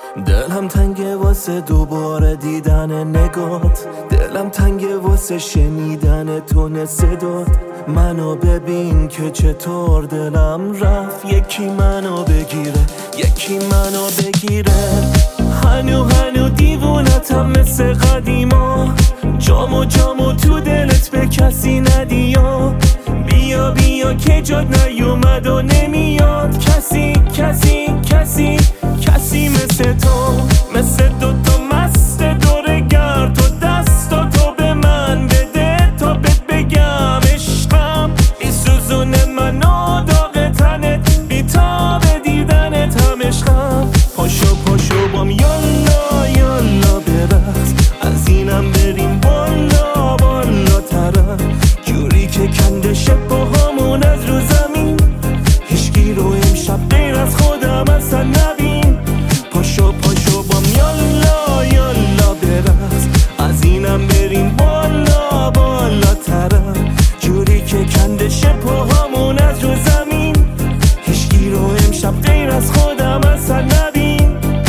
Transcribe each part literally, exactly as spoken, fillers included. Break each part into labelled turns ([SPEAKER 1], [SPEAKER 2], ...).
[SPEAKER 1] دلم تنگه واسه دوباره دیدن نگات، دلم تنگه واسه شنیدن تون صدات. منو ببین که چطور دلم رفت، یکی منو بگیره یکی منو بگیره. هنو هنو دیوونتم مثل قدیما، جامو جامو تو دلت به کسی ندیا. بیا بیا که جاد نیومد و نمیاد کسی کسی کسی کسی مثل تو، مثل دوتا مست دوره گرد. تو دستاتو به من بده تا بهت بگم عشقم، ای سوزون منو داغ تنت، بی تا به دیدنت هم عشقم. پاشو پاشو بام یالا یالا برقص، از اینم بریم بالا بالا ترم، جوری که کندشه پاهامون از رو زمین. هیچکی رو امشب غیر از خودم اصلا نبین. پاشو پاشو بام یالا یالا برقص، از اینم بریم بالا بالا ترم، جوری که کندشه پاهامون از رو زمین. هیچکی رو امشب غیر از خودم اصلا نبین.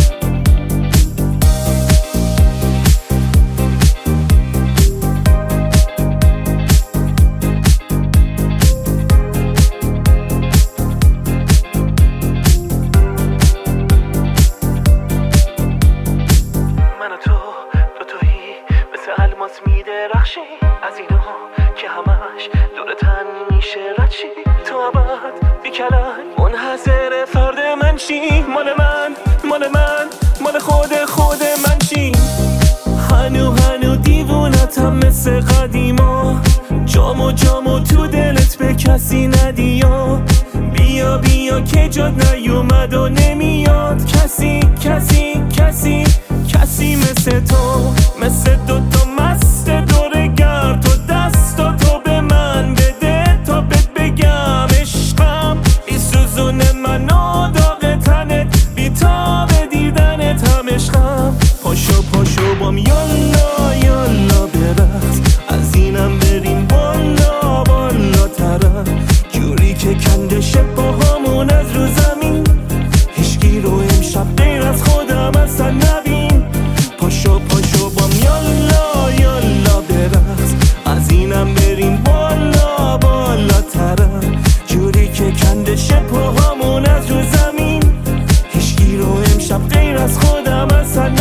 [SPEAKER 1] میدرخشی از اینها که همش دور تن میشه ردشی، تو ابد بی کلک منحصر فرد من چی، مال من مال من مال خود خود من چی. هنو هنو دیوونتم مثل قدیما، جامو جامو تو دلت به کسی ندیا. بیا بیا که جاد نیومد و نمیاد کسی کسی کسی کسی مثل تو، مثل دوتا مست دوره گرد. تو دستاتو به من بده تا بهت بگم عشقم، ای سوزون منو داغ تنت، بی تا به دیدنت هم عشقم. پاشو پاشو بام یالا یالا برقص، از اینم بریم بالا بالا ترم، جوری که کندشه پاهامون از رو زمین. هیچکی رو امشب غیر از خودم اصلا نبین. پاشو پاشو بام یالا یالا برقص، از اینم بریم بالا بالا ترم، جوری که کندشه پاهامون از رو زمین. هیچکی رو امشب غیر از خودم اصلا